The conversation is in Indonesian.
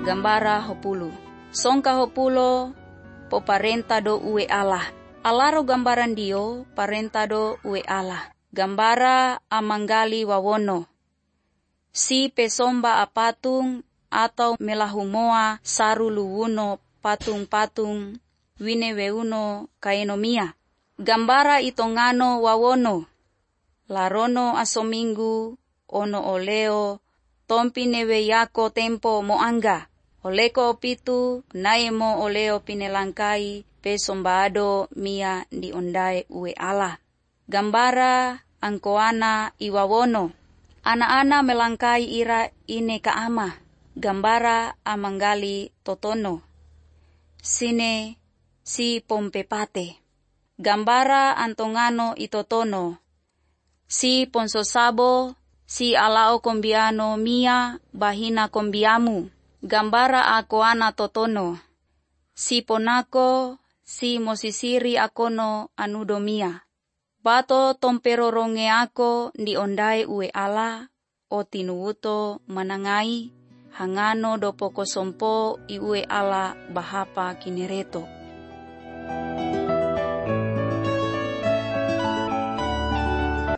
gambara 10. Songka 10 po parenta do ue Allah. Alaro gambaran dio parenta do ue Allah. Gambara amanggali wawono. Si pesomba apatung atau melahumoa saru luwuno patung-patung wine weuno kaenomia. Gambara itongano wawono. Larono asominggu ono oleo tompi newe yako tempo moangga. Oleko opitu naemo oleo pinelangkai pesombado mia di ondai ue Allah. Gambara angkoana iwawono. Ana-ana melangkai ira ine kaama. Gambara amanggali totono. Sine si pompepate. Gambara antongano itotono. Si ponsosabo, si alao kombiano mia bahina kombiamu. Gambara akoana totono. Si ponako, si mosisiri akono anudo mia. Bato tomperoronge ako di ondai ue Allah, o tinuwuto manangai, hangano do poko sompo i ue Allah bahapa kinereto.